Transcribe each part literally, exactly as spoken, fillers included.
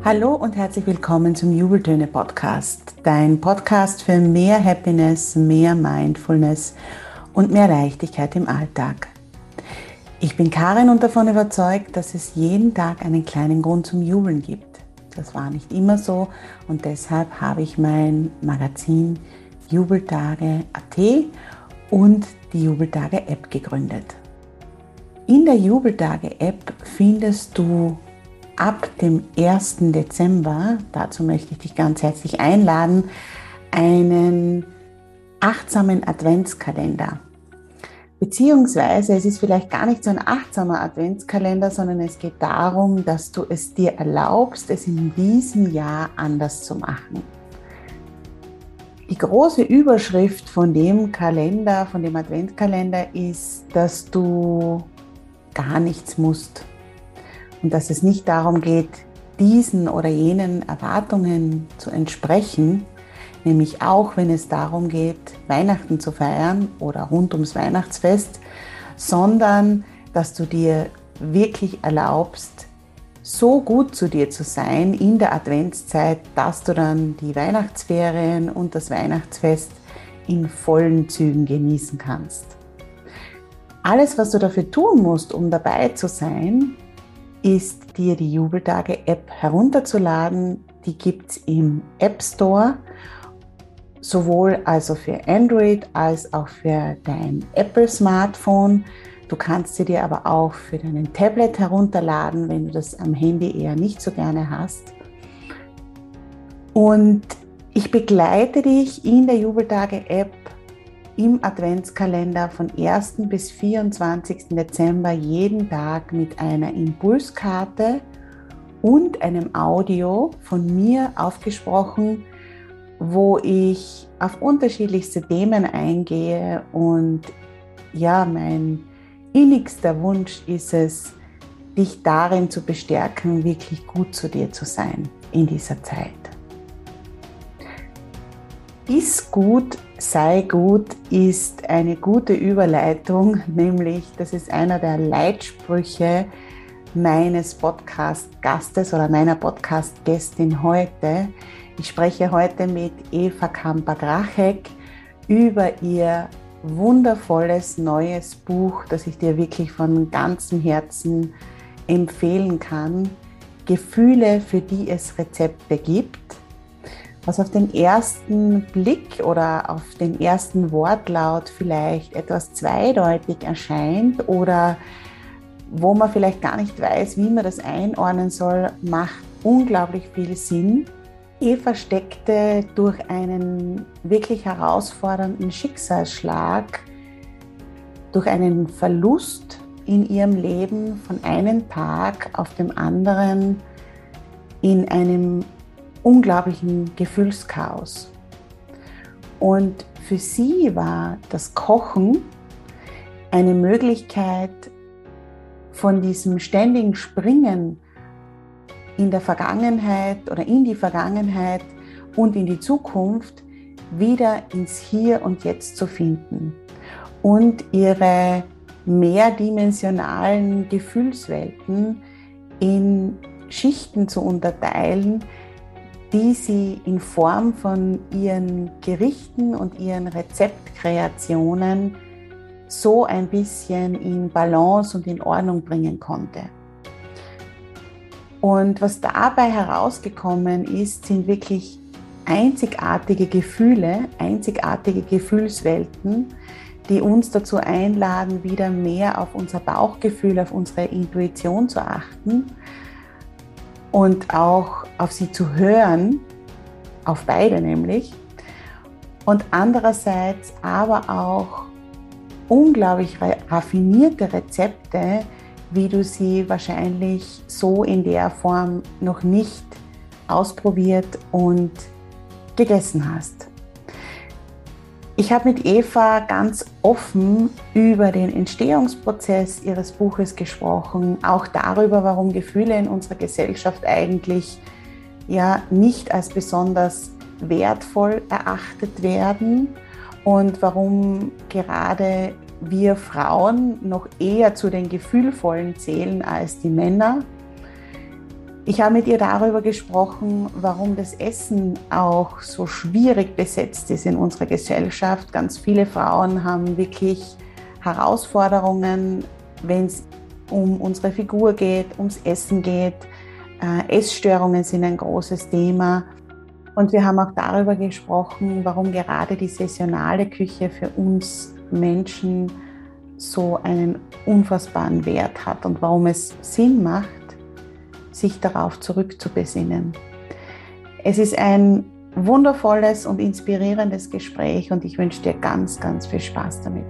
Hallo und herzlich willkommen zum Jubeltöne Podcast, dein Podcast für mehr Happiness, mehr Mindfulness und mehr Leichtigkeit im Alltag. Ich bin Karin und davon überzeugt, dass es jeden Tag einen kleinen Grund zum Jubeln gibt. Das war nicht immer so und deshalb habe ich mein Magazin Jubeltage Punkt at und die Jubeltage App gegründet. In der Jubeltage App findest du ab dem ersten Dezember, dazu möchte ich dich ganz herzlich einladen, einen achtsamen Adventskalender. Beziehungsweise es ist vielleicht gar nicht so ein achtsamer Adventskalender, sondern es geht darum, dass du es dir erlaubst, es in diesem Jahr anders zu machen. Die große Überschrift von dem Kalender, von dem Adventskalender ist, dass du gar nichts musst. Und dass es nicht darum geht, diesen oder jenen Erwartungen zu entsprechen, nämlich auch wenn es darum geht, Weihnachten zu feiern oder rund ums Weihnachtsfest, sondern dass du dir wirklich erlaubst, so gut zu dir zu sein in der Adventszeit, dass du dann die Weihnachtsferien und das Weihnachtsfest in vollen Zügen genießen kannst. Alles, was du dafür tun musst, um dabei zu sein, ist dir die Jubeltage App herunterzuladen. Die gibt es im App Store, sowohl also für Android als auch für dein Apple Smartphone. Du kannst sie dir aber auch für deinen Tablet herunterladen, wenn du das am Handy eher nicht so gerne hast. Und ich begleite dich in der Jubeltage App im Adventskalender von ersten bis vierundzwanzigsten Dezember jeden Tag mit einer Impulskarte und einem Audio von mir aufgesprochen, wo ich auf unterschiedlichste Themen eingehe. Und ja, mein innigster Wunsch ist es, dich darin zu bestärken, wirklich gut zu dir zu sein in dieser Zeit. Iss gut, sei gut ist eine gute Überleitung, nämlich das ist einer der Leitsprüche meines Podcast-Gastes oder meiner Podcast-Gästin heute. Ich spreche heute mit Eva Kamper-Grachek über ihr wundervolles neues Buch, das ich dir wirklich von ganzem Herzen empfehlen kann. Gefühle, für die es Rezepte gibt. Was auf den ersten Blick oder auf den ersten Wortlaut vielleicht etwas zweideutig erscheint oder wo man vielleicht gar nicht weiß, wie man das einordnen soll, macht unglaublich viel Sinn. Eva steckte durch einen wirklich herausfordernden Schicksalsschlag, durch einen Verlust in ihrem Leben von einem Tag auf dem anderen in einem unglaublichen Gefühlschaos. Und für sie war das Kochen eine Möglichkeit, von diesem ständigen Springen in der Vergangenheit oder in die Vergangenheit und in die Zukunft wieder ins Hier und Jetzt zu finden und ihre mehrdimensionalen Gefühlswelten in Schichten zu unterteilen, die sie in Form von ihren Gerichten und ihren Rezeptkreationen so ein bisschen in Balance und in Ordnung bringen konnte. Und was dabei herausgekommen ist, sind wirklich einzigartige Gefühle, einzigartige Gefühlswelten, die uns dazu einladen, wieder mehr auf unser Bauchgefühl, auf unsere Intuition zu achten und auch auf sie zu hören, auf beide nämlich, und andererseits aber auch unglaublich raffinierte Rezepte, wie du sie wahrscheinlich so in der Form noch nicht ausprobiert und gegessen hast. Ich habe mit Eva ganz offen über den Entstehungsprozess ihres Buches gesprochen, auch darüber, warum Gefühle in unserer Gesellschaft eigentlich ja nicht als besonders wertvoll erachtet werden und warum gerade wir Frauen noch eher zu den Gefühlvollen zählen als die Männer. Ich habe mit ihr darüber gesprochen, warum das Essen auch so schwierig besetzt ist in unserer Gesellschaft. Ganz viele Frauen haben wirklich Herausforderungen, wenn es um unsere Figur geht, ums Essen geht. Äh, Essstörungen sind ein großes Thema. Und wir haben auch darüber gesprochen, warum gerade die saisonale Küche für uns Menschen so einen unfassbaren Wert hat und warum es Sinn macht, sich darauf zurückzubesinnen. Es ist ein wundervolles und inspirierendes Gespräch und ich wünsche dir ganz, ganz viel Spaß damit.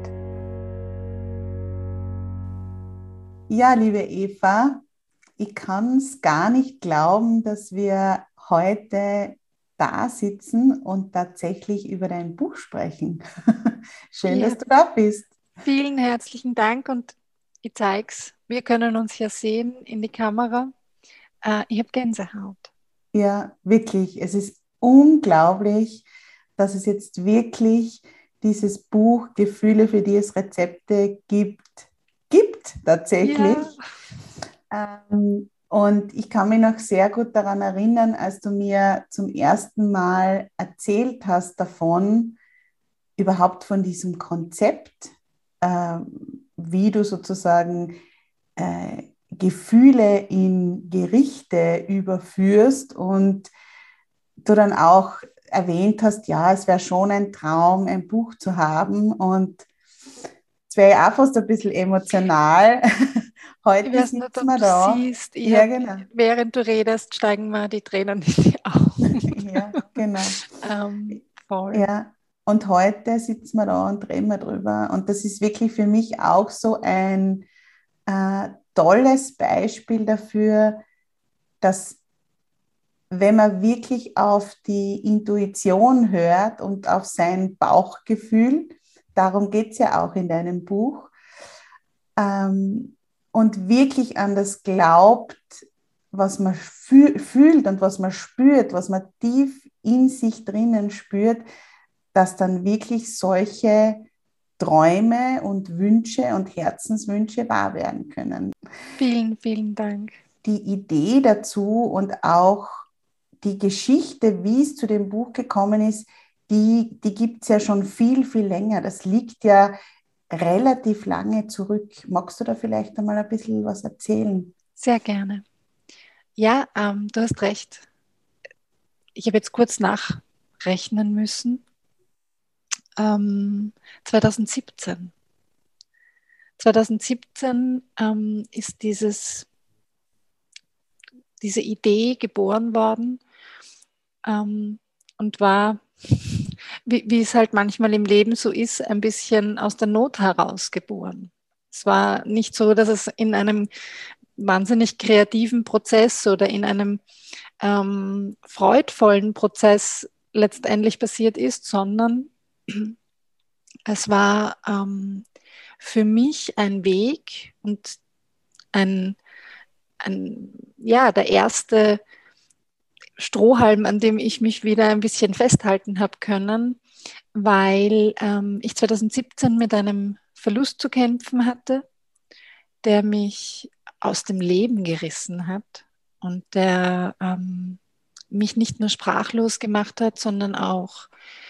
Ja, liebe Eva, ich kann es gar nicht glauben, dass wir heute da sitzen und tatsächlich über dein Buch sprechen. Schön, Ja, dass du da bist. vielen herzlichen Dank und ich zeige es. Wir können uns ja sehen in die Kamera. Äh, ich habe Gänsehaut. Ja, wirklich. Es ist unglaublich, dass es jetzt wirklich dieses Buch Gefühle, für die es Rezepte gibt, gibt tatsächlich. Ja. Ähm, und ich kann mich noch sehr gut daran erinnern, als du mir zum ersten Mal erzählt hast davon, überhaupt von diesem Konzept, äh, wie du sozusagen äh, Gefühle in Gerichte überführst und du dann auch erwähnt hast, ja, es wäre schon ein Traum, ein Buch zu haben und es wäre ja auch fast ein bisschen emotional. Ich Heute weiß nicht, sitzen ob wir du da. siehst, ich Ja, hab, genau. während du redest, steigen mir die Tränen in die Augen. Ja, genau. ähm, voll. Ja, und heute sitzen wir da und reden wir drüber. Und das ist wirklich für mich auch so ein äh, tolles Beispiel dafür, dass wenn man wirklich auf die Intuition hört und auf sein Bauchgefühl, darum geht es ja auch in deinem Buch, ähm, und wirklich an das glaubt, was man füh- fühlt und was man spürt, was man tief in sich drinnen spürt, dass dann wirklich solche Träume und Wünsche und Herzenswünsche wahr werden können. Vielen, vielen Dank. Die Idee dazu und auch die Geschichte, wie es zu dem Buch gekommen ist, die, die gibt es ja schon viel, viel länger. Das liegt ja relativ lange zurück. Magst du da vielleicht einmal ein bisschen was erzählen? Sehr gerne. Ja, ähm, du hast recht. Ich habe jetzt kurz nachrechnen müssen. Ähm, zwanzig siebzehn. zwanzig siebzehn ähm, ist dieses, diese Idee geboren worden ähm, und war, wie, wie es halt manchmal im Leben so ist, ein bisschen aus der Not heraus geboren. Es war nicht so, dass es in einem wahnsinnig kreativen Prozess oder in einem ähm, freudvollen Prozess letztendlich passiert ist, sondern es war ähm, für mich ein Weg und ein, ein, ja, der erste Strohhalm, an dem ich mich wieder ein bisschen festhalten habe können, weil ähm, ich zwanzig siebzehn mit einem Verlust zu kämpfen hatte, der mich aus dem Leben gerissen hat und der ähm, mich nicht nur sprachlos gemacht hat, sondern auch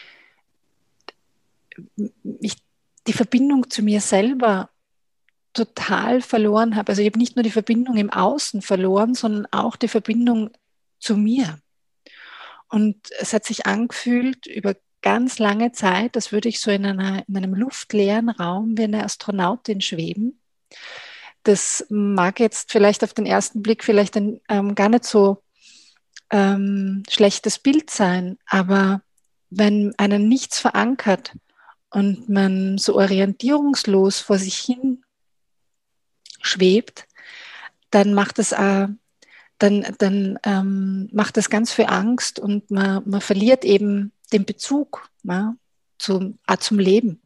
ich die Verbindung zu mir selber total verloren habe. Also ich habe nicht nur die Verbindung im Außen verloren, sondern auch die Verbindung zu mir. Und es hat sich angefühlt über ganz lange Zeit, als würde ich so in, einer, in einem luftleeren Raum wie eine Astronautin schweben. Das mag jetzt vielleicht auf den ersten Blick vielleicht ein ähm, gar nicht so ähm, schlechtes Bild sein, aber wenn einen nichts verankert und man so orientierungslos vor sich hin schwebt, dann macht es äh, dann, dann ähm, macht das ganz viel Angst und man, man verliert eben den Bezug ja, zum, äh, zum Leben.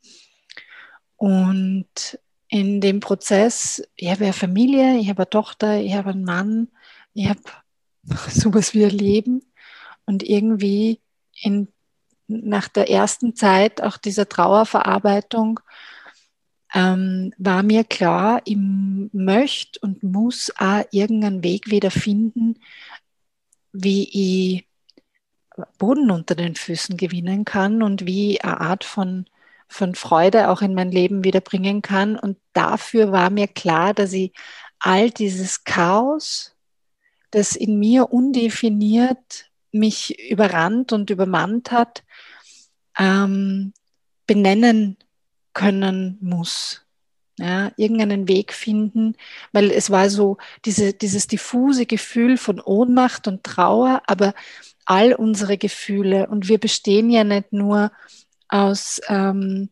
Und in dem Prozess, ich habe eine Familie, ich habe eine Tochter, ich habe einen Mann, ich habe sowas wie ein Leben und irgendwie in, nach der ersten Zeit auch dieser Trauerverarbeitung ähm, war mir klar, ich möchte und muss auch irgendeinen Weg wieder finden, wie ich Boden unter den Füßen gewinnen kann und wie ich eine Art von, von Freude auch in mein Leben wiederbringen kann. Und dafür war mir klar, dass ich all dieses Chaos, das in mir undefiniert mich überrannt und übermannt hat, ähm, benennen können muss. Ja, irgendeinen Weg finden, weil es war so diese, dieses diffuse Gefühl von Ohnmacht und Trauer, aber all unsere Gefühle, und wir bestehen ja nicht nur aus ähm,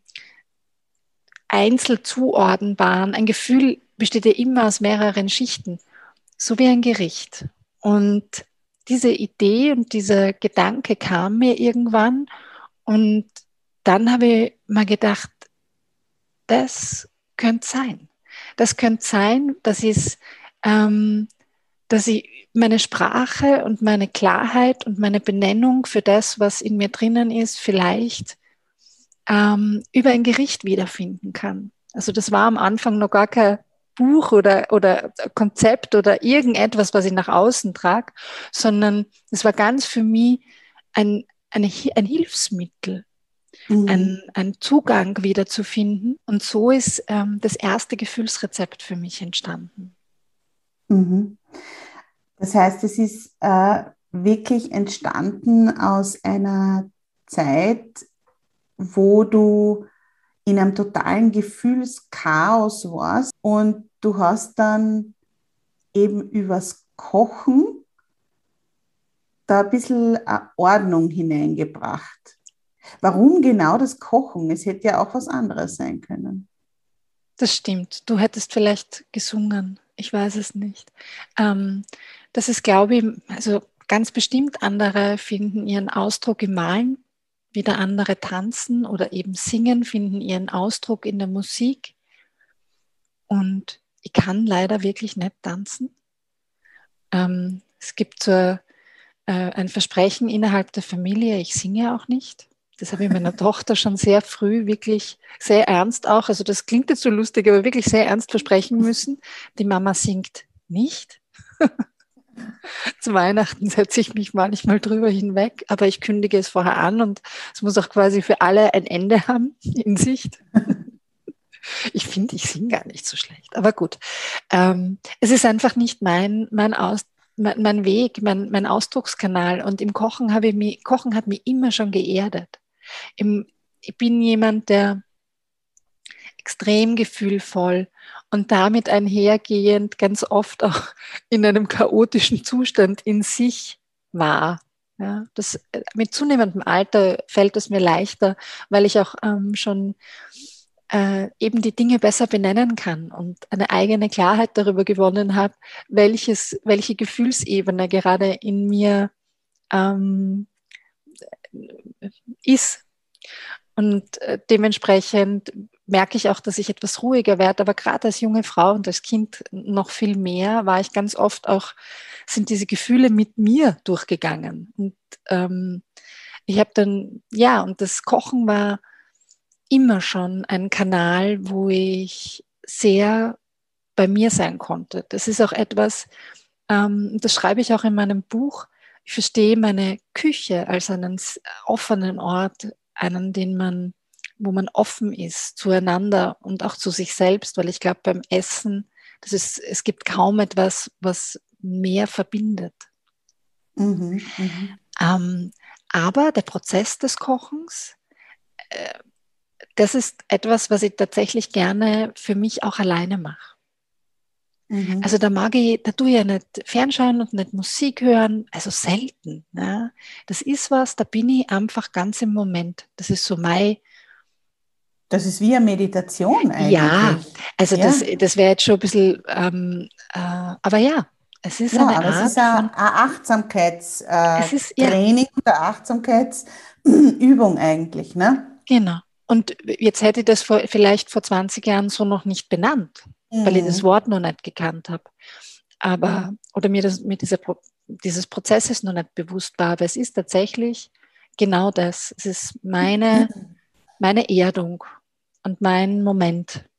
einzelzuordnenbaren, ein Gefühl besteht ja immer aus mehreren Schichten, so wie ein Gericht. Und diese Idee und dieser Gedanke kam mir irgendwann, und dann habe ich mir gedacht, das könnte sein. Das könnte sein, dass, ich, ähm, dass ich meine Sprache und meine Klarheit und meine Benennung für das, was in mir drinnen ist, vielleicht ähm, über ein Gericht wiederfinden kann. Also das war am Anfang noch gar kein Buch oder, oder Konzept oder irgendetwas, was ich nach außen trage, sondern es war ganz für mich ein, eine, ein Hilfsmittel, Mhm. einen, einen Zugang wieder zu finden. Und so ist ähm, das erste Gefühlsrezept für mich entstanden. Mhm. Das heißt, es ist äh, wirklich entstanden aus einer Zeit, wo du in einem totalen Gefühlschaos warst und du hast dann eben übers Kochen da ein bisschen äh, Ordnung hineingebracht. Warum genau das Kochen? Es hätte ja auch was anderes sein können. Das stimmt. Du hättest vielleicht gesungen. Ich weiß es nicht. Ähm, das ist, glaube ich, also ganz bestimmt andere finden ihren Ausdruck im Malen, wieder andere tanzen oder eben singen, finden ihren Ausdruck in der Musik. Und ich kann leider wirklich nicht tanzen. Ähm, es gibt so äh, ein Versprechen innerhalb der Familie, ich singe auch nicht. Das habe ich meiner Tochter schon sehr früh wirklich sehr ernst auch, also das klingt jetzt so lustig, aber wirklich sehr ernst versprechen müssen. Die Mama singt nicht. Zu Weihnachten setze ich mich manchmal drüber hinweg, aber ich kündige es vorher an, und es muss auch quasi für alle ein Ende haben in Sicht. Ich finde, ich singe gar nicht so schlecht, aber gut. Ähm, es ist einfach nicht mein, mein, Aus, mein, mein Weg, mein, mein Ausdruckskanal, und im Kochen, habe ich mich, Kochen hat mich immer schon geerdet. Im, ich bin jemand, der extrem gefühlvoll und damit einhergehend ganz oft auch in einem chaotischen Zustand in sich war. Ja, das, mit zunehmendem Alter fällt es mir leichter, weil ich auch ähm, schon äh, eben die Dinge besser benennen kann und eine eigene Klarheit darüber gewonnen habe, welches, welche Gefühlsebene gerade in mir ähm, ist. Und äh, dementsprechend merke ich auch, dass ich etwas ruhiger werde. Aber gerade als junge Frau und als Kind noch viel mehr, war ich ganz oft auch, sind diese Gefühle mit mir durchgegangen. Und ähm, ich habe dann, ja, und das Kochen war immer schon ein Kanal, wo ich sehr bei mir sein konnte. Das ist auch etwas, ähm, das schreibe ich auch in meinem Buch. Ich verstehe meine Küche als einen offenen Ort, einen, den man, wo man offen ist zueinander und auch zu sich selbst, weil ich glaube, beim Essen, das ist, es gibt kaum etwas, was mehr verbindet. Mhm, mhm. Ähm, aber der Prozess des Kochens, äh, das ist etwas, was ich tatsächlich gerne für mich auch alleine mache. Mhm. Also da mag ich, da tue ich ja nicht fernschauen und nicht Musik hören, also selten. Ne? Das ist was, da bin ich einfach ganz im Moment. Das ist so mein, Das ist wie eine Meditation ja, eigentlich. also das, Ja, das wäre jetzt schon ein bisschen, ähm, äh, aber ja, es ist ja, eine aber es ist Art ein von, ein es ist, ja, Achtsamkeitstraining und eine Achtsamkeitsübung eigentlich, ne? genau. Und jetzt hätte ich das vor, vielleicht vor zwanzig Jahren so noch nicht benannt, weil ich das Mhm. Wort noch nicht gekannt habe. Aber, oder mir, das, mir dieser, dieses Prozesses noch nicht bewusst war, aber es ist tatsächlich genau das. Es ist meine, meine Erdung und mein Moment.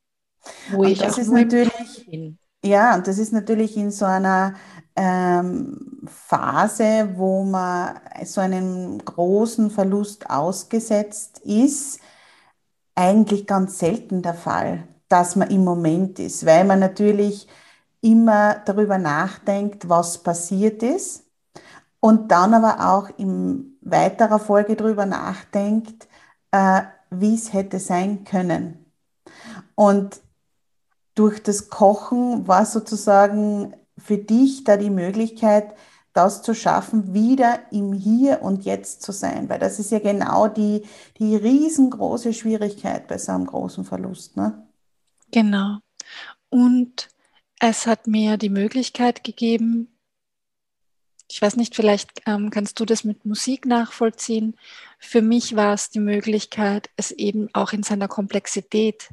wo Und ich das auch ist nur im Tun natürlich, bin. ja, und das ist natürlich in so einer ähm, Phase, wo man so einem großen Verlust ausgesetzt ist, eigentlich ganz selten der Fall, dass man im Moment ist, weil man natürlich immer darüber nachdenkt, was passiert ist und dann aber auch in weiterer Folge darüber nachdenkt, äh, wie es hätte sein können. Und durch das Kochen war sozusagen für dich da die Möglichkeit, das zu schaffen, wieder im Hier und Jetzt zu sein, weil das ist ja genau die, die riesengroße Schwierigkeit bei so einem großen Verlust, ne? Genau. Und es hat mir die Möglichkeit gegeben, ich weiß nicht, vielleicht ähm, kannst du das mit Musik nachvollziehen. Für mich war es die Möglichkeit, es eben auch in seiner Komplexität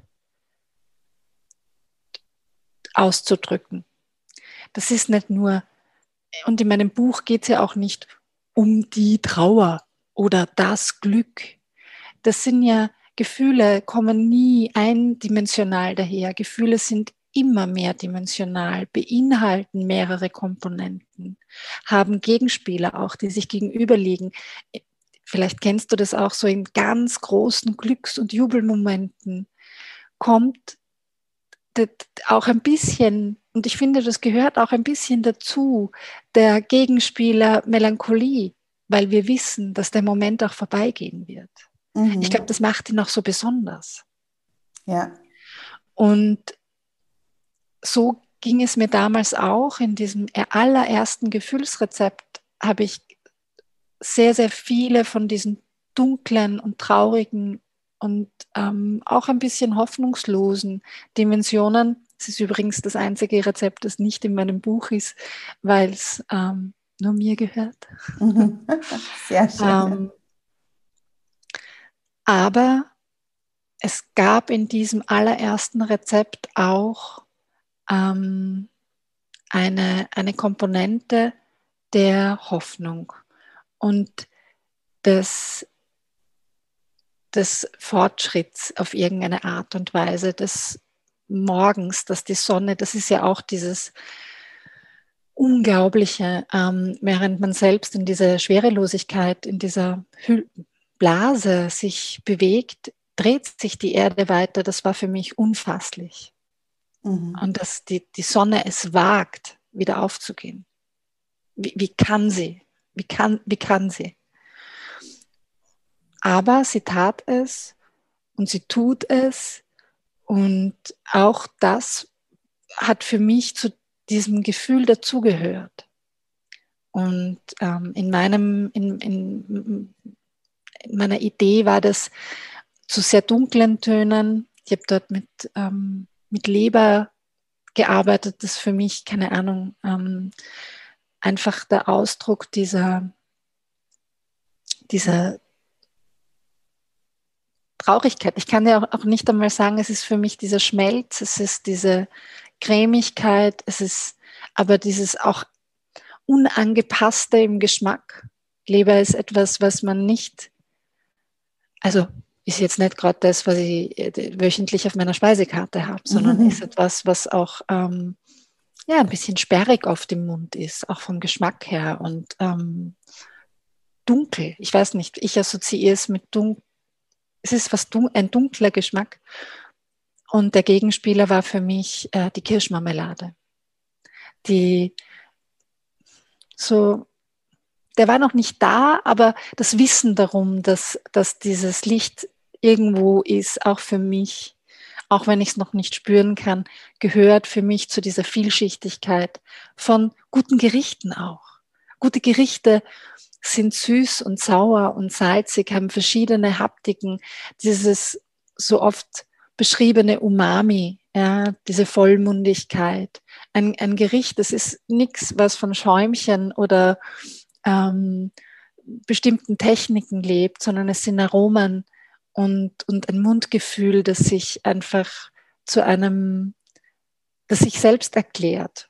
auszudrücken. Das ist nicht nur, und in meinem Buch geht es ja auch nicht um die Trauer oder das Glück. Das sind ja Gefühle, kommen nie eindimensional daher. Gefühle sind immer mehrdimensional, beinhalten mehrere Komponenten, haben Gegenspieler auch, die sich gegenüberliegen. Vielleicht kennst du das auch so in ganz großen Glücks- und Jubelmomenten kommt auch ein bisschen, und ich finde, das gehört auch ein bisschen dazu, der Gegenspieler Melancholie, weil wir wissen, dass der Moment auch vorbeigehen wird. Ich glaube, Mhm. das macht ihn auch so besonders. Ja. Und so ging es mir damals auch. In diesem allerersten Gefühlsrezept habe ich sehr, sehr viele von diesen dunklen und traurigen und ähm, auch ein bisschen hoffnungslosen Dimensionen. Es ist übrigens das einzige Rezept, das nicht in meinem Buch ist, weil es ähm, nur mir gehört. Mhm. Sehr schön. Ähm, aber es gab in diesem allerersten Rezept auch ähm, eine, eine Komponente der Hoffnung und des, des Fortschritts auf irgendeine Art und Weise, des Morgens, dass die Sonne, das ist ja auch dieses Unglaubliche, ähm, während man selbst in dieser Schwerelosigkeit, in dieser Hü- Blase sich bewegt, dreht sich die Erde weiter. Das war für mich unfasslich. Mhm. Und dass die, die Sonne es wagt, wieder aufzugehen. Wie, wie kann sie? Wie kann, wie kann sie? Aber sie tat es und sie tut es. Und auch das hat für mich zu diesem Gefühl dazugehört. Und ähm, in, meinem, in, in, in meiner Idee war das zu sehr dunklen Tönen. Ich habe dort mit, ähm, mit Leber gearbeitet, das für mich, keine Ahnung, ähm, einfach der Ausdruck dieser, dieser Traurigkeit. Ich kann ja auch, auch nicht einmal sagen, es ist für mich dieser Schmelz, es ist diese Cremigkeit, es ist aber dieses auch Unangepasste im Geschmack. Leber ist etwas, was man nicht, also ist jetzt nicht gerade das, was ich äh, wöchentlich auf meiner Speisekarte habe, sondern ist etwas, was auch ähm, ja, ein bisschen sperrig auf dem Mund ist, auch vom Geschmack her und ähm, dunkel. Ich weiß nicht, ich assoziiere es mit dunkel. Es ist was dun ein dunkler Geschmack. Und der Gegenspieler war für mich äh, die Kirschmarmelade, die so, der war noch nicht da, aber das Wissen darum, dass, dass dieses Licht irgendwo ist, auch für mich, auch wenn ich es noch nicht spüren kann, gehört für mich zu dieser Vielschichtigkeit von guten Gerichten auch. Gute Gerichte sind süß und sauer und salzig, haben verschiedene Haptiken. Dieses so oft beschriebene Umami, ja, diese Vollmundigkeit. Ein, ein Gericht, das ist nichts, was von Schäumchen oder ähm, bestimmten Techniken lebt, sondern es sind Aromen und, und ein Mundgefühl, das sich einfach zu einem, das sich selbst erklärt.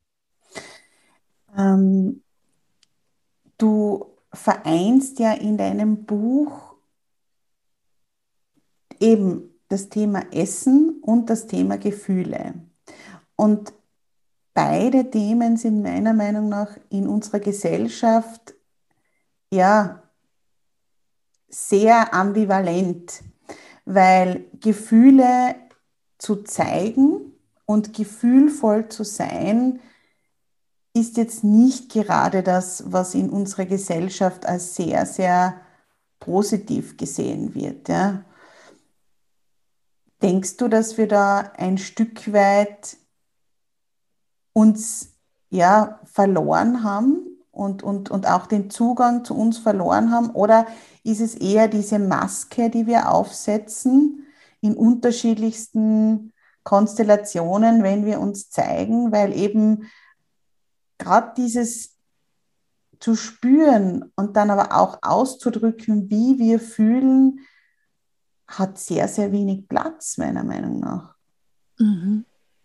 Ähm, Du vereinst ja in deinem Buch eben das Thema Essen und das Thema Gefühle. Und beide Themen sind meiner Meinung nach in unserer Gesellschaft ja sehr ambivalent, weil Gefühle zu zeigen und gefühlvoll zu sein, ist jetzt nicht gerade das, was in unserer Gesellschaft als sehr, sehr positiv gesehen wird. Ja. Denkst du, dass wir da ein Stück weit uns ja verloren haben und, und, und auch den Zugang zu uns verloren haben? Oder ist es eher diese Maske, die wir aufsetzen in unterschiedlichsten Konstellationen, wenn wir uns zeigen, weil eben gerade dieses zu spüren und dann aber auch auszudrücken, wie wir fühlen, hat sehr, sehr wenig Platz, meiner Meinung nach. Mhm.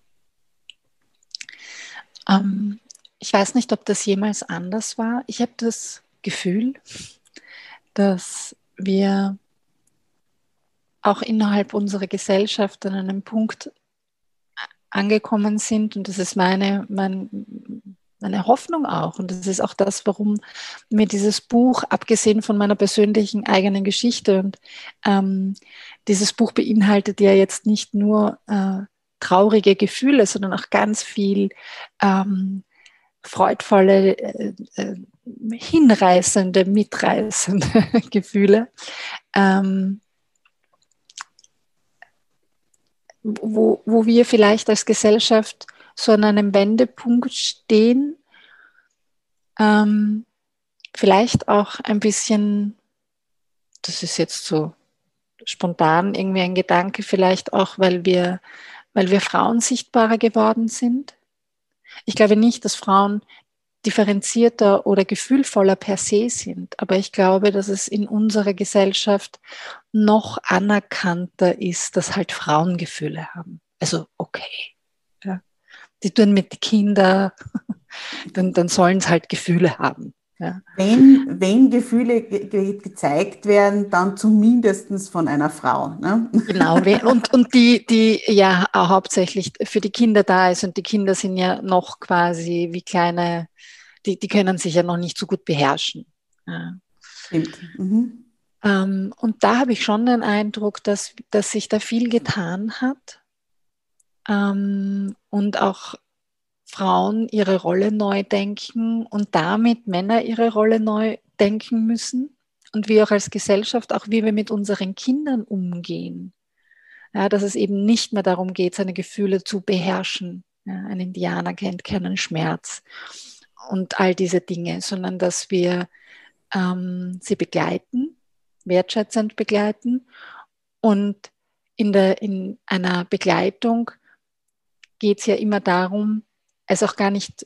Ähm, ich weiß nicht, ob das jemals anders war. Ich habe das Gefühl, dass wir auch innerhalb unserer Gesellschaft an einem Punkt angekommen sind, und das ist meine, mein, meine Hoffnung auch, und das ist auch das, warum mir dieses Buch, abgesehen von meiner persönlichen eigenen Geschichte, und ähm, dieses Buch beinhaltet ja jetzt nicht nur äh, traurige Gefühle, sondern auch ganz viel ähm, freudvolle, äh, äh, hinreißende, mitreißende Gefühle. Ähm, wo, wo wir vielleicht als Gesellschaft so an einem Wendepunkt stehen, ähm, vielleicht auch ein bisschen, das ist jetzt so spontan irgendwie ein Gedanke, vielleicht auch, weil wir, weil wir Frauen sichtbarer geworden sind. Ich glaube nicht, dass Frauen differenzierter oder gefühlvoller per se sind, aber ich glaube, dass es in unserer Gesellschaft noch anerkannter ist, dass halt Frauen Gefühle haben. Also okay, ja. Die tun mit den Kindern, dann, dann sollen sie halt Gefühle haben. Ja. Wenn, wenn Gefühle ge ge gezeigt werden, dann zumindest von einer Frau. Ne? Genau, und, und die, die ja auch hauptsächlich für die Kinder da ist, und die Kinder sind ja noch quasi wie kleine, die, die können sich ja noch nicht so gut beherrschen. Ja. Stimmt. Mhm. Ähm, und da habe ich schon den Eindruck, dass, dass sich da viel getan hat, ähm, und auch Frauen ihre Rolle neu denken und damit Männer ihre Rolle neu denken müssen, und wir auch als Gesellschaft, auch wie wir mit unseren Kindern umgehen. Ja, dass es eben nicht mehr darum geht, seine Gefühle zu beherrschen. Ja, ein Indianer kennt keinen Schmerz und all diese Dinge, sondern dass wir ähm, sie begleiten, wertschätzend begleiten, und in, der, in einer Begleitung geht es ja immer darum, es auch gar nicht,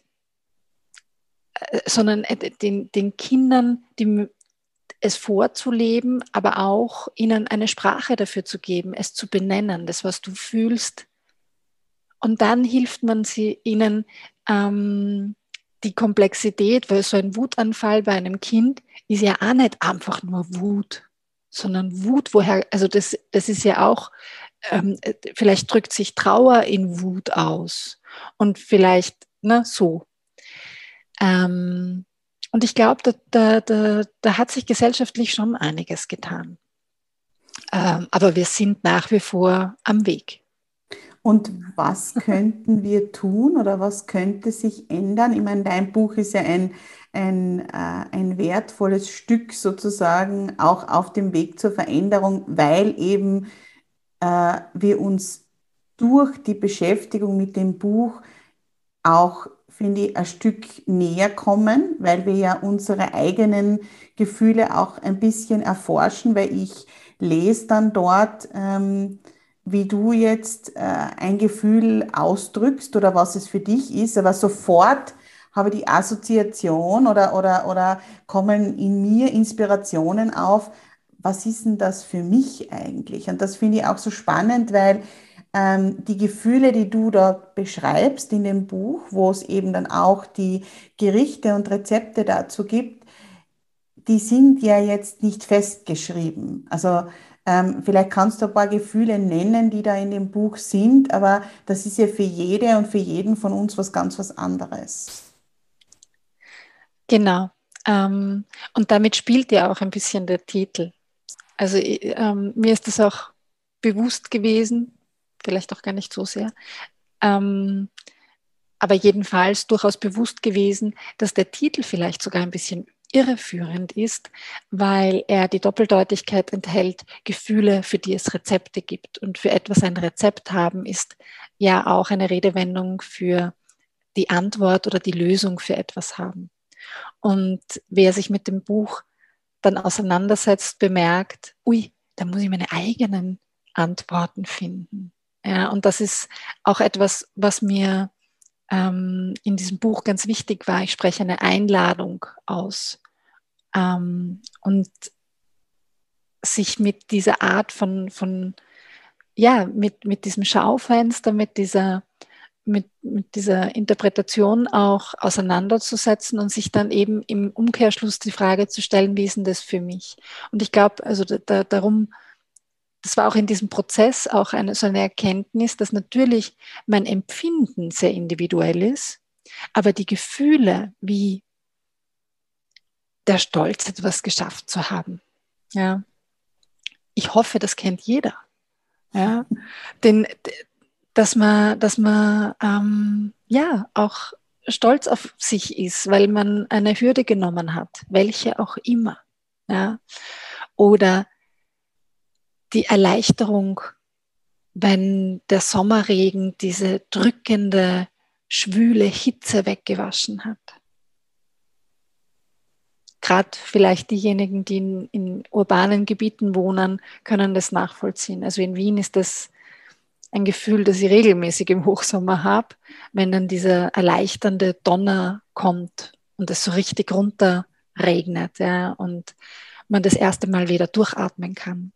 äh, sondern den, den Kindern die, es vorzuleben, aber auch ihnen eine Sprache dafür zu geben, es zu benennen, das, was du fühlst. Und dann hilft man sie, ihnen ähm, die Komplexität, weil so ein Wutanfall bei einem Kind ist ja auch nicht einfach nur Wut, sondern Wut, woher, also das, das ist ja auch, ähm, vielleicht drückt sich Trauer in Wut aus und vielleicht, ne, so. Ähm, und ich glaube, da, da, da, da hat sich gesellschaftlich schon einiges getan. Ähm, aber wir sind nach wie vor am Weg. Und was könnten wir tun oder was könnte sich ändern? Ich meine, dein Buch ist ja ein, ein, äh, ein wertvolles Stück sozusagen auch auf dem Weg zur Veränderung, weil eben äh, wir uns durch die Beschäftigung mit dem Buch auch, finde ich, ein Stück näher kommen, weil wir ja unsere eigenen Gefühle auch ein bisschen erforschen, weil ich lese dann dort, ähm, wie du jetzt äh, ein Gefühl ausdrückst oder was es für dich ist, aber sofort habe ich die Assoziation oder, oder, oder kommen in mir Inspirationen auf, was ist denn das für mich eigentlich? Und das finde ich auch so spannend, weil ähm, die Gefühle, die du da beschreibst in dem Buch, wo es eben dann auch die Gerichte und Rezepte dazu gibt, die sind ja jetzt nicht festgeschrieben. Also Ähm, vielleicht kannst du ein paar Gefühle nennen, die da in dem Buch sind, aber das ist ja für jede und für jeden von uns was ganz was anderes. Genau. Ähm, und damit spielt ja auch ein bisschen der Titel. Also ähm, mir ist das auch bewusst gewesen, vielleicht auch gar nicht so sehr, ähm, aber jedenfalls durchaus bewusst gewesen, dass der Titel vielleicht sogar ein bisschen irreführend ist, weil er die Doppeldeutigkeit enthält, Gefühle, für die es Rezepte gibt. Und für etwas ein Rezept haben, ist ja auch eine Redewendung für die Antwort oder die Lösung für etwas haben. Und wer sich mit dem Buch dann auseinandersetzt, bemerkt, ui, da muss ich meine eigenen Antworten finden. Ja, und das ist auch etwas, was mir ähm, in diesem Buch ganz wichtig war. Ich spreche eine Einladung aus. Ähm, und sich mit dieser Art von, von ja, mit, mit diesem Schaufenster, mit dieser, mit, mit dieser Interpretation auch auseinanderzusetzen und sich dann eben im Umkehrschluss die Frage zu stellen, wie ist denn das für mich? Und ich glaube, also da, da, darum, das war auch in diesem Prozess auch eine, so eine Erkenntnis, dass natürlich mein Empfinden sehr individuell ist, aber die Gefühle, wie der Stolz, etwas geschafft zu haben, ja, ich hoffe, das kennt jeder. Ja, den, dass man, dass man ähm, ja auch stolz auf sich ist, weil man eine Hürde genommen hat, welche auch immer. Ja. Oder die Erleichterung, wenn der Sommerregen diese drückende, schwüle Hitze weggewaschen hat. Gerade vielleicht diejenigen, die in, in urbanen Gebieten wohnen, können das nachvollziehen. Also in Wien ist das ein Gefühl, das ich regelmäßig im Hochsommer habe, wenn dann dieser erleichternde Donner kommt und es so richtig runter regnet, ja, und man das erste Mal wieder durchatmen kann.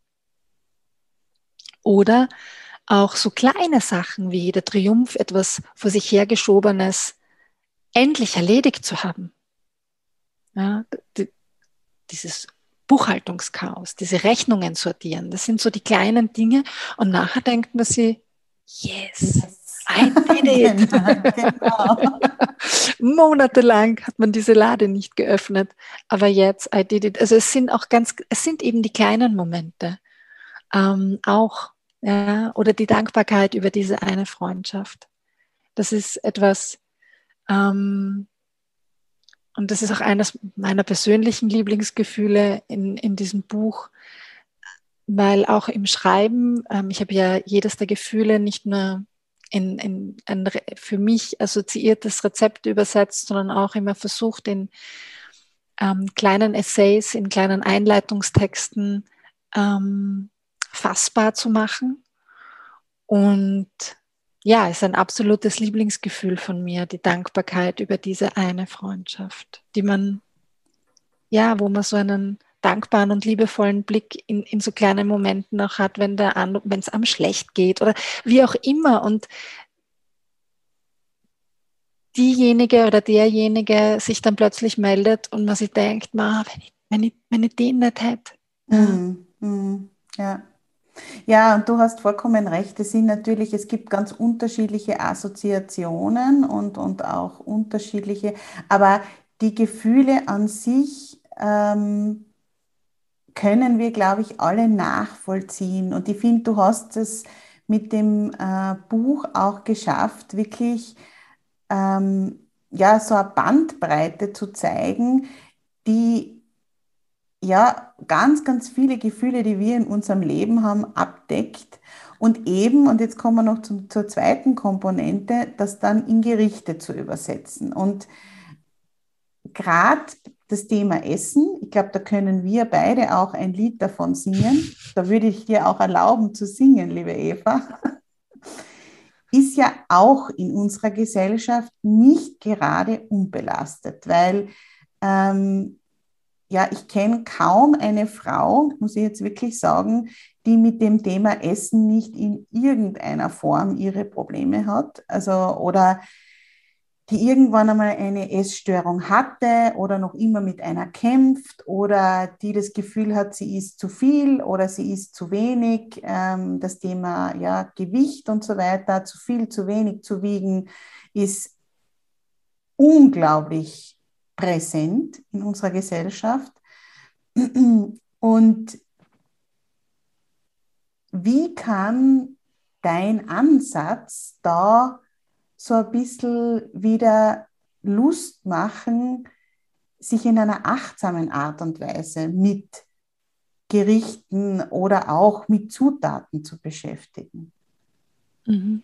Oder auch so kleine Sachen wie der Triumph, etwas vor sich hergeschobenes endlich erledigt zu haben. Ja, die, dieses Buchhaltungschaos, diese Rechnungen sortieren, das sind so die kleinen Dinge und nachher denkt man sich, yes, Yes. I did it. Genau, genau. Monatelang hat man diese Lade nicht geöffnet, aber jetzt, I did it. Also es sind auch ganz, es sind eben die kleinen Momente, ähm, auch, ja, oder die Dankbarkeit über diese eine Freundschaft. Das ist etwas, ähm, und das ist auch eines meiner persönlichen Lieblingsgefühle in, in diesem Buch, weil auch im Schreiben, ähm, ich habe ja jedes der Gefühle nicht nur in, in ein für mich assoziiertes Rezept übersetzt, sondern auch immer versucht, in ähm, kleinen Essays, in kleinen Einleitungstexten ähm, fassbar zu machen. Und ja, es ist ein absolutes Lieblingsgefühl von mir, die Dankbarkeit über diese eine Freundschaft, die man, ja, wo man so einen dankbaren und liebevollen Blick in, in so kleinen Momenten auch hat, wenn der an, wenn es einem schlecht geht oder wie auch immer. Und diejenige oder derjenige sich dann plötzlich meldet und man sich denkt, Ma, wenn ich, wenn ich, wenn ich den nicht hätte. Ja. Mm, mm, ja. Ja, und du hast vollkommen recht. Es sind natürlich, es gibt ganz unterschiedliche Assoziationen und, und auch unterschiedliche, aber die Gefühle an sich ähm, können wir, glaube ich, alle nachvollziehen. Und ich finde, du hast es mit dem äh, Buch auch geschafft, wirklich ähm, ja, so eine Bandbreite zu zeigen, die ja ganz, ganz viele Gefühle, die wir in unserem Leben haben, abdeckt. Und eben, und jetzt kommen wir noch zum, zur zweiten Komponente, das dann in Gerichte zu übersetzen. Und gerade das Thema Essen, ich glaube, da können wir beide auch ein Lied davon singen. Da würde ich dir auch erlauben zu singen, liebe Eva. Ist ja auch in unserer Gesellschaft nicht gerade unbelastet, weil ähm, ja, ich kenne kaum eine Frau, muss ich jetzt wirklich sagen, die mit dem Thema Essen nicht in irgendeiner Form ihre Probleme hat. Also, oder die irgendwann einmal eine Essstörung hatte oder noch immer mit einer kämpft oder die das Gefühl hat, sie isst zu viel oder sie isst zu wenig. Ähm, das Thema ja, Gewicht und so weiter, zu viel, zu wenig zu wiegen, ist unglaublich präsent in unserer Gesellschaft. Und wie kann dein Ansatz da so ein bisschen wieder Lust machen, sich in einer achtsamen Art und Weise mit Gerichten oder auch mit Zutaten zu beschäftigen? Mhm.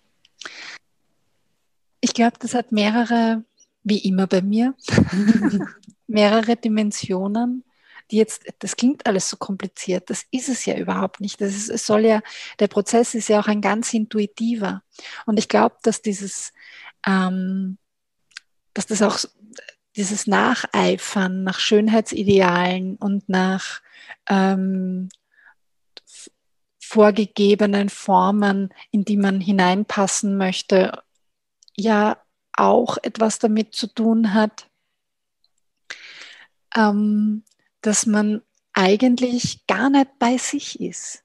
Ich glaube, das hat mehrere, wie immer bei mir, mehrere Dimensionen, die jetzt, das klingt alles so kompliziert, das ist es ja überhaupt nicht. Das ist, es soll ja, der Prozess ist ja auch ein ganz intuitiver. Und ich glaube, dass dieses, ähm, dass das auch dieses Nacheifern nach Schönheitsidealen und nach ähm, vorgegebenen Formen, in die man hineinpassen möchte, ja auch etwas damit zu tun hat, ähm, dass man eigentlich gar nicht bei sich ist.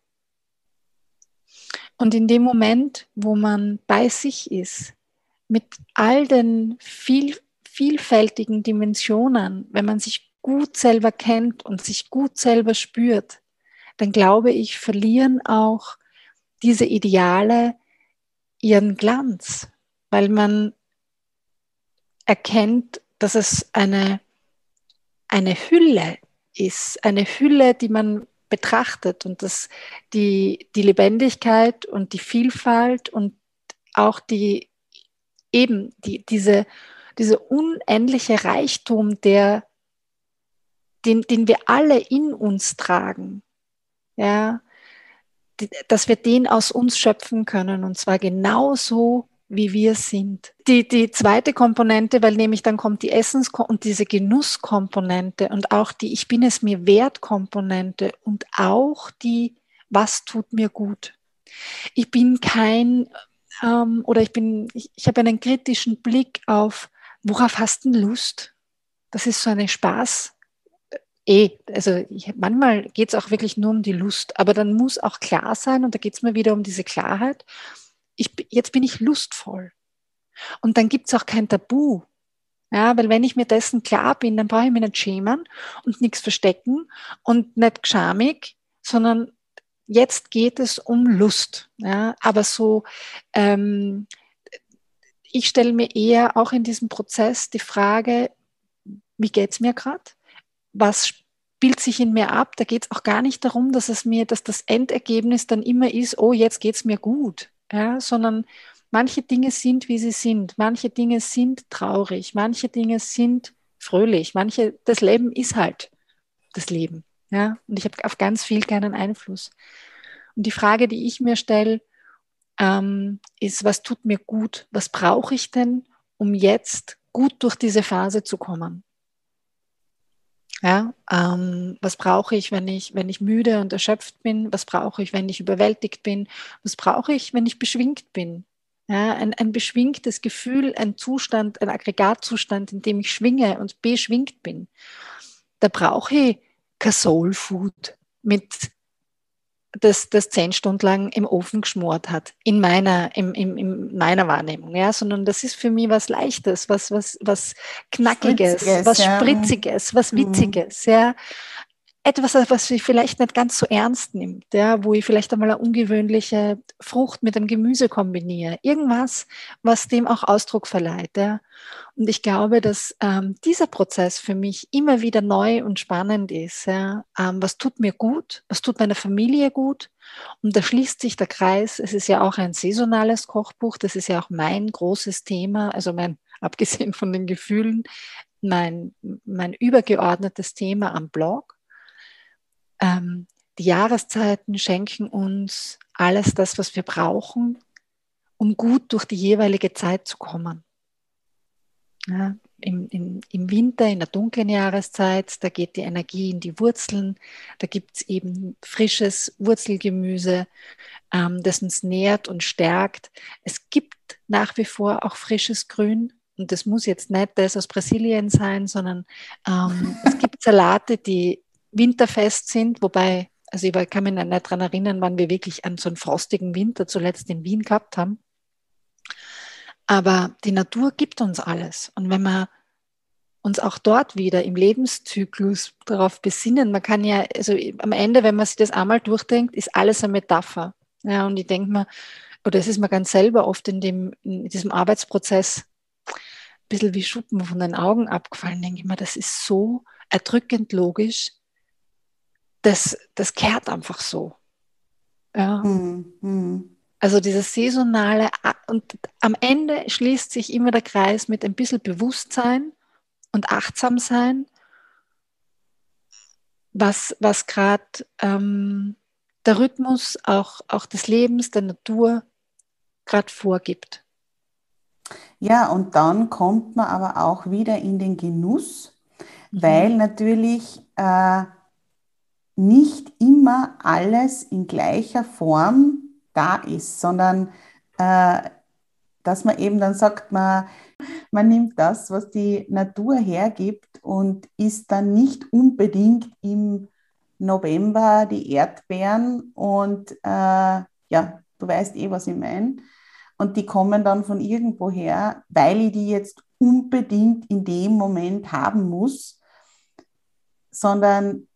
Und in dem Moment, wo man bei sich ist, mit all den viel, vielfältigen Dimensionen, wenn man sich gut selber kennt und sich gut selber spürt, dann glaube ich, verlieren auch diese Ideale ihren Glanz, weil man erkennt, dass es eine, eine Hülle ist, eine Hülle, die man betrachtet und dass die, die Lebendigkeit und die Vielfalt und auch die eben die, diese, diese unendliche Reichtum, der, den, den wir alle in uns tragen, ja, dass wir den aus uns schöpfen können und zwar genauso, wie wir sind. Die, die zweite Komponente, weil nämlich dann kommt die Essens- und diese Genusskomponente und auch die Ich bin es mir wert Komponente und auch die Was tut mir gut. Ich bin kein ähm, oder ich bin, ich, ich habe einen kritischen Blick auf, worauf hast du Lust? Das ist so eine Spaß. Eh, also ich, manchmal geht es auch wirklich nur um die Lust, aber dann muss auch klar sein, und da geht es mir wieder um diese Klarheit, ich, jetzt bin ich lustvoll. Und dann gibt es auch kein Tabu. Ja, weil wenn ich mir dessen klar bin, dann brauche ich mich nicht schämen und nichts verstecken und nicht schamig, sondern jetzt geht es um Lust. Ja, aber so, ähm, ich stelle mir eher auch in diesem Prozess die Frage, wie geht es mir gerade? Was spielt sich in mir ab? Da geht es auch gar nicht darum, dass es mir, dass das Endergebnis dann immer ist, oh, jetzt geht es mir gut, ja, sondern manche Dinge sind, wie sie sind. Manche Dinge sind traurig, manche Dinge sind fröhlich, manche, das Leben ist halt das Leben, ja, und ich habe auf ganz viel keinen Einfluss. Und die Frage, die ich mir stelle, ähm, ist, was tut mir gut? Was brauche ich denn, um jetzt gut durch diese Phase zu kommen? Ja, ähm, was brauche ich, wenn ich, wenn ich müde und erschöpft bin? Was brauche ich, wenn ich überwältigt bin? Was brauche ich, wenn ich beschwingt bin? Ja, ein, ein beschwingtes Gefühl, ein Zustand, ein Aggregatzustand, in dem ich schwinge und beschwingt bin. Da brauche ich kein Soul Food mit das, das zehn Stunden lang im Ofen geschmort hat, in meiner, im, im, in meiner Wahrnehmung, ja, sondern das ist für mich was Leichtes, was, was, was Knackiges, Spritziges, was ja. Spritziges, was Mhm. Witziges, ja. Etwas, was ich vielleicht nicht ganz so ernst nimmt, ja, wo ich vielleicht einmal eine ungewöhnliche Frucht mit einem Gemüse kombiniere. Irgendwas, was dem auch Ausdruck verleiht, ja. Und ich glaube, dass ähm, dieser Prozess für mich immer wieder neu und spannend ist. Ja. Ähm, was tut mir gut? Was tut meiner Familie gut? Und da schließt sich der Kreis. Es ist ja auch ein saisonales Kochbuch. Das ist ja auch mein großes Thema. Also mein, abgesehen von den Gefühlen, mein, mein übergeordnetes Thema am Blog. Ähm, die Jahreszeiten schenken uns alles das, was wir brauchen, um gut durch die jeweilige Zeit zu kommen. Ja, im, im, Im Winter, in der dunklen Jahreszeit, da geht die Energie in die Wurzeln, da gibt es eben frisches Wurzelgemüse, ähm, das uns nährt und stärkt. Es gibt nach wie vor auch frisches Grün, Und das muss jetzt nicht das aus Brasilien sein, sondern ähm, es gibt Salate, die winterfest sind, wobei, also ich kann mich nicht daran erinnern, wann wir wirklich an so einen frostigen Winter zuletzt in Wien gehabt haben. Aber die Natur gibt uns alles. Und wenn wir uns auch dort wieder im Lebenszyklus darauf besinnen, man kann ja, also am Ende, wenn man sich das einmal durchdenkt, ist alles eine Metapher. Ja, und ich denke mir, oder es ist mir ganz selber oft in, dem, in diesem Arbeitsprozess ein bisschen wie Schuppen von den Augen abgefallen, denke ich mir, das ist so erdrückend logisch, das, das kehrt einfach so. Ja. Hm, hm. Also dieses saisonale, und am Ende schließt sich immer der Kreis mit ein bisschen Bewusstsein und achtsam sein, was, was gerade ähm, der Rhythmus auch, auch des Lebens, der Natur gerade vorgibt. Ja, und dann kommt man aber auch wieder in den Genuss, Mhm. weil natürlich äh, nicht immer alles in gleicher Form da ist, sondern äh, dass man eben dann sagt, man, man nimmt das, was die Natur hergibt und isst dann nicht unbedingt im November die Erdbeeren und äh, ja, du weißt eh, was ich meine. Und die kommen dann von irgendwoher, weil ich die jetzt unbedingt in dem Moment haben muss, sondern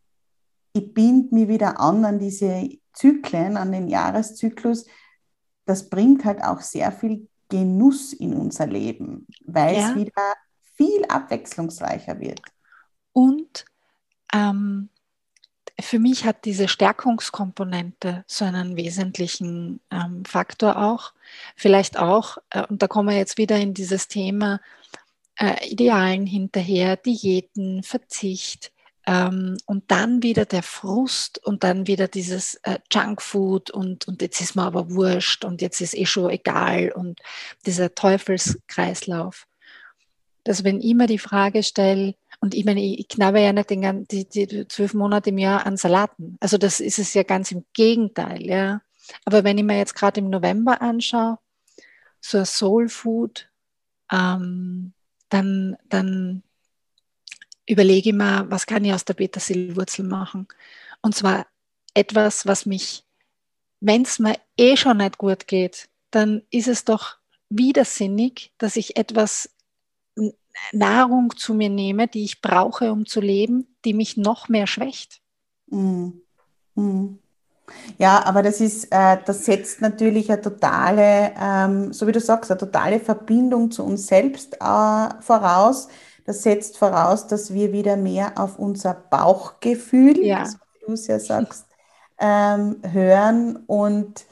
ich binde mich wieder an an diese Zyklen, an den Jahreszyklus. Das bringt halt auch sehr viel Genuss in unser Leben, weil es Ja. wieder viel abwechslungsreicher wird. Und ähm, für mich hat diese Stärkungskomponente so einen wesentlichen ähm, Faktor auch. Vielleicht auch, äh, und da kommen wir jetzt wieder in dieses Thema äh, Idealen hinterher, Diäten, Verzicht, ähm, und dann wieder der Frust und dann wieder dieses äh, Junkfood und, und jetzt ist mir aber wurscht und jetzt ist eh schon egal und dieser Teufelskreislauf. Dass wenn ich mir die Frage stelle, und ich meine, ich knabber ja nicht den ganzen, die, die zwölf Monate im Jahr an Salaten. Also das ist es ja ganz im Gegenteil, ja. Aber wenn ich mir jetzt gerade im November anschaue, so ein Soul Food, ähm, dann, dann überlege ich mir, was kann ich aus der Petersilwurzel machen? Und zwar etwas, was mich, wenn es mir eh schon nicht gut geht, dann ist es doch widersinnig, dass ich etwas Nahrung zu mir nehme, die ich brauche, um zu leben, die mich noch mehr schwächt. Mm, mm. Ja, aber das ist, äh, das setzt natürlich eine totale, ähm, so wie du sagst, eine totale Verbindung zu uns selbst äh, voraus. Das setzt voraus, dass wir wieder mehr auf unser Bauchgefühl, Ja, so wie du es ja sagst, ähm, hören und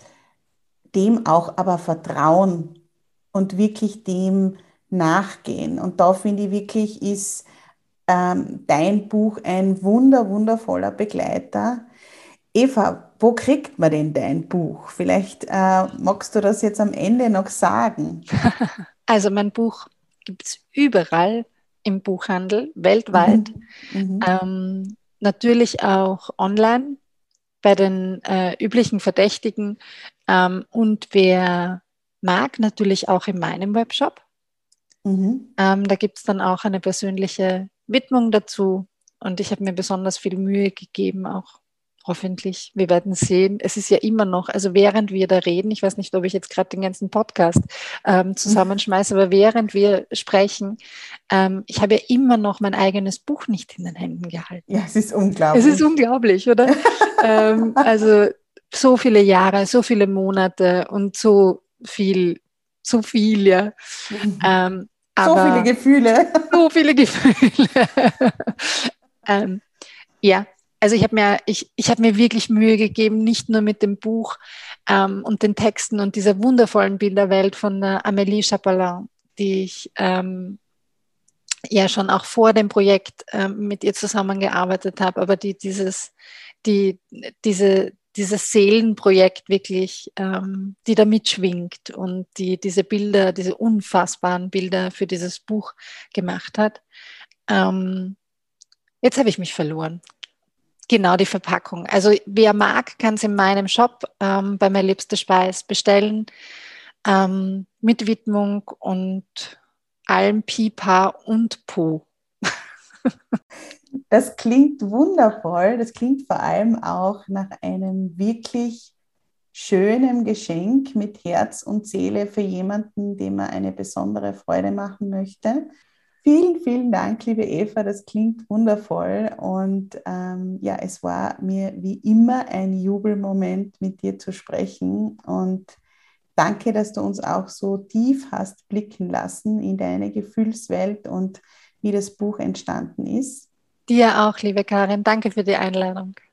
dem auch aber vertrauen und wirklich dem nachgehen. Und da finde ich wirklich, ist ähm, dein Buch ein wunder, wundervoller Begleiter. Eva, wo kriegt man denn dein Buch? Vielleicht äh, magst du das jetzt am Ende noch sagen. also mein Buch gibt es überall im Buchhandel, weltweit. Mhm. Mhm. Ähm, natürlich auch online bei den äh, üblichen Verdächtigen. Ähm, und wer mag, natürlich auch in meinem Webshop. Mhm. Ähm, da gibt es dann auch eine persönliche Widmung dazu. Und ich habe mir besonders viel Mühe gegeben, auch hoffentlich. Wir werden sehen. Es ist ja immer noch, also während wir da reden, ich weiß nicht, ob ich jetzt gerade den ganzen Podcast ähm, zusammenschmeiße, aber während wir sprechen, ähm, ich habe ja immer noch mein eigenes Buch nicht in den Händen gehalten. Ja, es ist Es ist unglaublich. unglaublich, oder? ähm, also so viele Jahre, so viele Monate und so viel, so viel, ja. Ähm, So viele aber Gefühle. so viele Gefühle. ähm, ja, also ich habe mir, ich, ich hab mir wirklich Mühe gegeben, nicht nur mit dem Buch ähm, und den Texten und dieser wundervollen Bilderwelt von äh, Amélie Chapelain, die ich ähm, ja schon auch vor dem Projekt ähm, mit ihr zusammengearbeitet habe, aber die dieses, die, diese, dieses Seelenprojekt wirklich, ähm, die da mitschwingt und die diese Bilder, diese unfassbaren Bilder für dieses Buch gemacht hat. Ähm, jetzt habe ich mich verloren. Genau, die Verpackung. Also wer mag, kann es in meinem Shop ähm, bei Meine liebste Speis bestellen, ähm, mit Widmung und allem Pipa und Po. Das klingt wundervoll. Das klingt vor allem auch nach einem wirklich schönen Geschenk mit Herz und Seele für jemanden, dem man eine besondere Freude machen möchte. Vielen, vielen Dank, liebe Eva. Das klingt wundervoll. Und ähm, ja, es war mir wie immer ein Jubelmoment, mit dir zu sprechen. Und danke, dass du uns auch so tief hast blicken lassen in deine Gefühlswelt und wie das Buch entstanden ist. Dir auch, liebe Karin. Danke für die Einladung.